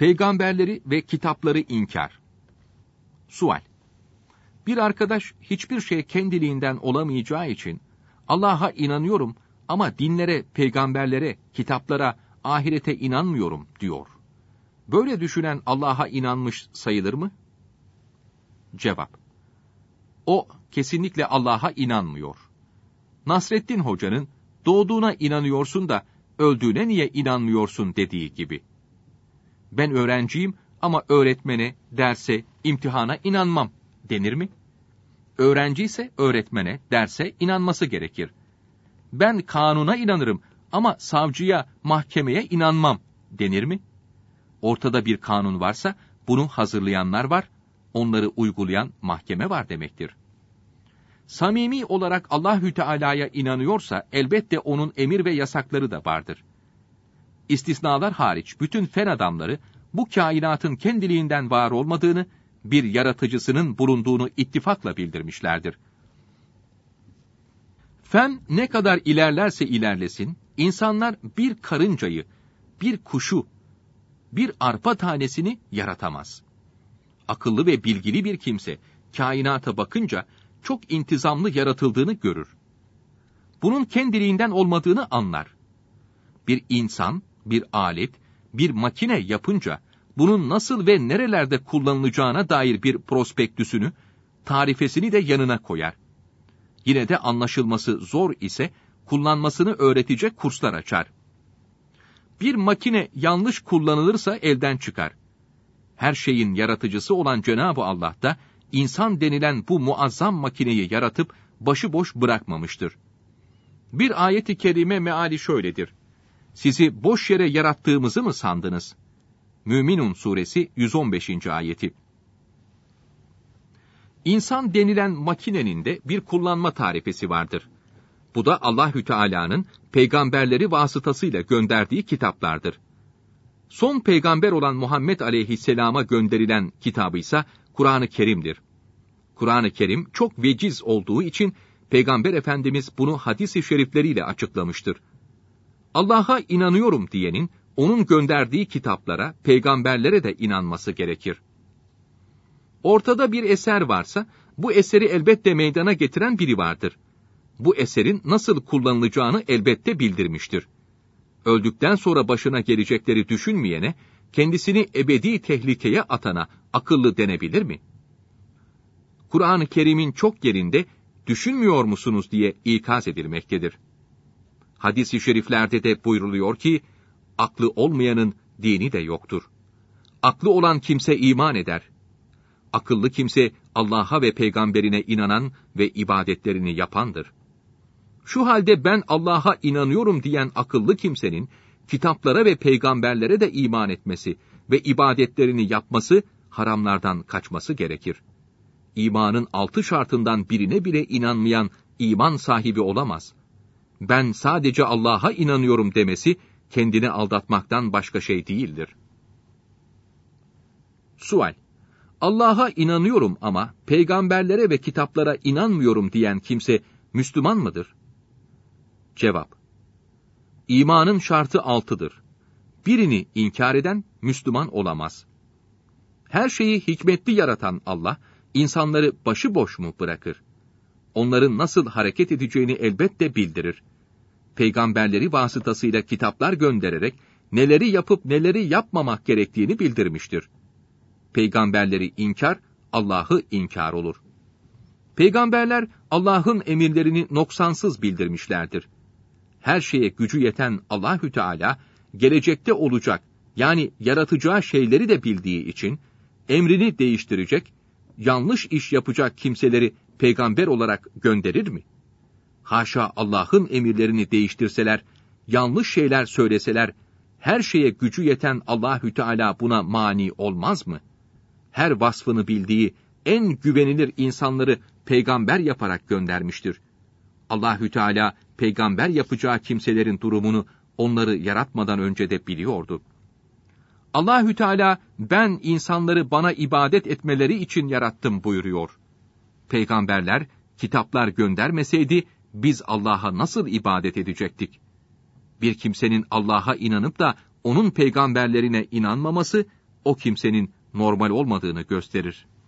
Peygamberleri ve kitapları inkar. Sual: Bir arkadaş hiçbir şey kendiliğinden olamayacağı için Allah'a inanıyorum ama dinlere, peygamberlere, kitaplara, ahirete inanmıyorum diyor. Böyle düşünen Allah'a inanmış sayılır mı? Cevap: O kesinlikle Allah'a inanmıyor. Nasreddin Hoca'nın doğduğuna inanıyorsun da öldüğüne niye inanmıyorsun dediği gibi. Ben öğrenciyim ama öğretmene, derse, imtihana inanmam denir mi? Öğrenci ise öğretmene, derse inanması gerekir. Ben kanuna inanırım ama savcıya, mahkemeye inanmam denir mi? Ortada bir kanun varsa bunu hazırlayanlar var, onları uygulayan mahkeme var demektir. Samimi olarak Allahü Teala'ya inanıyorsa elbette onun emir ve yasakları da vardır. İstisnalar hariç bütün fen adamları bu kainatın kendiliğinden var olmadığını, bir yaratıcısının bulunduğunu ittifakla bildirmişlerdir. Fen ne kadar ilerlerse ilerlesin, insanlar bir karıncayı, bir kuşu, bir arpa tanesini yaratamaz. Akıllı ve bilgili bir kimse, kainata bakınca çok intizamlı yaratıldığını görür. Bunun kendiliğinden olmadığını anlar. Bir insan, bir alet, bir makine yapınca, bunun nasıl ve nerelerde kullanılacağına dair bir prospektüsünü, tarifesini de yanına koyar. Yine de anlaşılması zor ise, kullanmasını öğretecek kurslar açar. Bir makine yanlış kullanılırsa elden çıkar. Her şeyin yaratıcısı olan Cenab-ı Allah da, insan denilen bu muazzam makineyi yaratıp başıboş bırakmamıştır. Bir ayet-i kerime meali şöyledir: Sizi boş yere yarattığımızı mı sandınız? Müminun suresi 115. ayeti. İnsan denilen makinenin de bir kullanma tarifesi vardır. Bu da Allahü Teala'nın peygamberleri vasıtasıyla gönderdiği kitaplardır. Son peygamber olan Muhammed Aleyhisselam'a gönderilen kitabı ise Kur'an-ı Kerim'dir. Kur'an-ı Kerim çok veciz olduğu için Peygamber Efendimiz bunu hadis-i şerifleriyle açıklamıştır. Allah'a inanıyorum diyenin, onun gönderdiği kitaplara, peygamberlere de inanması gerekir. Ortada bir eser varsa, bu eseri elbette meydana getiren biri vardır. Bu eserin nasıl kullanılacağını elbette bildirmiştir. Öldükten sonra başına gelecekleri düşünmeyene, kendisini ebedi tehlikeye atana akıllı denebilir mi? Kur'an-ı Kerim'in çok yerinde, düşünmüyor musunuz diye ikaz edilmektedir. Hadis-i şeriflerde de buyruluyor ki, aklı olmayanın dini de yoktur. Aklı olan kimse iman eder. Akıllı kimse Allah'a ve peygamberine inanan ve ibadetlerini yapandır. Şu halde ben Allah'a inanıyorum diyen akıllı kimsenin, kitaplara ve peygamberlere de iman etmesi ve ibadetlerini yapması, haramlardan kaçması gerekir. İmanın 6 şartından birine bile inanmayan iman sahibi olamaz. Ben sadece Allah'a inanıyorum demesi, kendini aldatmaktan başka şey değildir. Sual: Allah'a inanıyorum ama peygamberlere ve kitaplara inanmıyorum diyen kimse Müslüman mıdır? Cevap: İmanın şartı 6'dır. Birini inkar eden Müslüman olamaz. Her şeyi hikmetli yaratan Allah, insanları başıboş mu bırakır? Onların nasıl hareket edeceğini elbette bildirir. Peygamberleri vasıtasıyla kitaplar göndererek, neleri yapıp neleri yapmamak gerektiğini bildirmiştir. Peygamberleri inkar, Allah'ı inkar olur. Peygamberler, Allah'ın emirlerini noksansız bildirmişlerdir. Her şeye gücü yeten Allahü Teala, gelecekte olacak, yani yaratacağı şeyleri de bildiği için, emrini değiştirecek, yanlış iş yapacak kimseleri peygamber olarak gönderir mi? Haşa, Allah'ın emirlerini değiştirseler, yanlış şeyler söyleseler, her şeye gücü yeten Allahü Teala buna mani olmaz mı? Her vasfını bildiği en güvenilir insanları peygamber yaparak göndermiştir. Allahü Teala peygamber yapacağı kimselerin durumunu onları yaratmadan önce de biliyordu. Allahü Teala, ben insanları bana ibadet etmeleri için yarattım buyuruyor. Peygamberler, kitaplar göndermeseydi biz Allah'a nasıl ibadet edecektik? Bir kimsenin Allah'a inanıp da onun peygamberlerine inanmaması, o kimsenin normal olmadığını gösterir.